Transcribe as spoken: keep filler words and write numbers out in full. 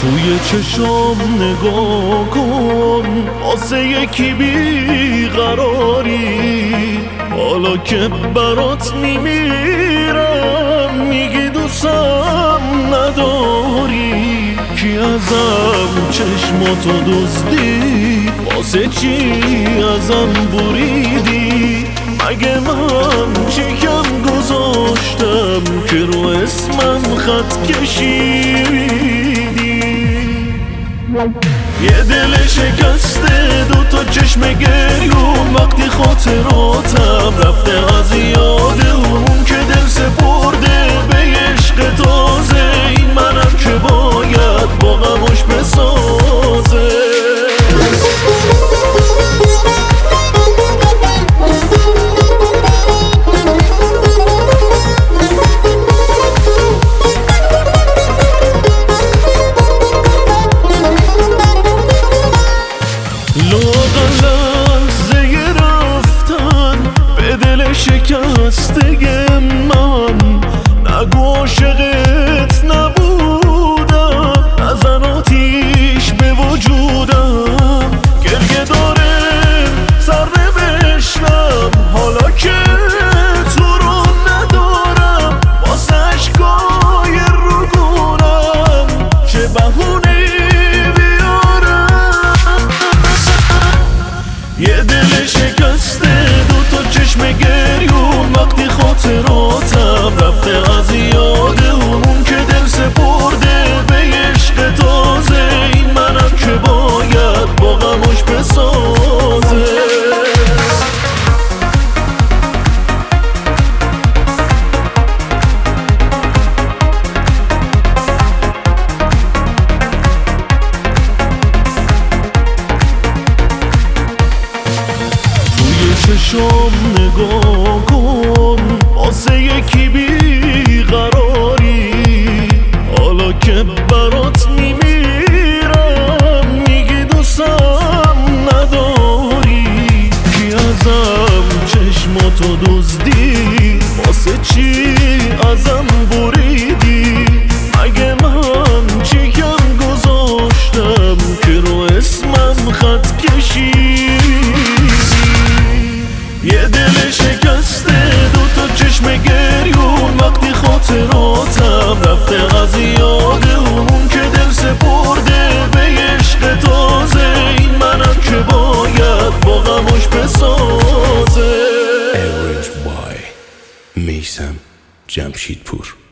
توی چشام نگاه کن، واسه یکی بیقراری. حالا که برات میمیرم میگی دوستم نداری. کی ازم چشماتو دزدی، واسه چی ازم بریدی؟ مگه من چیکم گذاشتم که رو اسمم خط کشیدی؟ یه دل شکسته، دوتا چشم گریون، وقتی خاطراتم رفته از یاد اون که دل سپرده به عشق تازه. این منم که باید با غمش بسازه. شکسته من نگو عاشقت نبودم، نزن آتیش به وجودم. گریه داره سر بشنم حالا که تو رو ندارم، واسه عشقای روگونم چه بهونه بیارم. یه دل شکسته، دوتا چشم گریون، وقتی خاطراتم رفته از یاد اون که دل سپرده به عشق تازه. این منم که باید با غمش بسازه. چشام نگاه کن، واسه یکی بیقراری. حالا که برات میمیرم میگی دوستم نداری. کی ازم چشماتو دزدی، واسه چی ازم بریدی؟ مگه من چیکم گذاشتم که رو اسمم خط کشیدی؟ یه دل شکسته، دوتا چشم گریون، وقتی خاطراتم رفته از یاد اون که دل سپرده به عشق تازه. این منم که باید با غمش بسازه. Arranged by میثم جمشیدپور.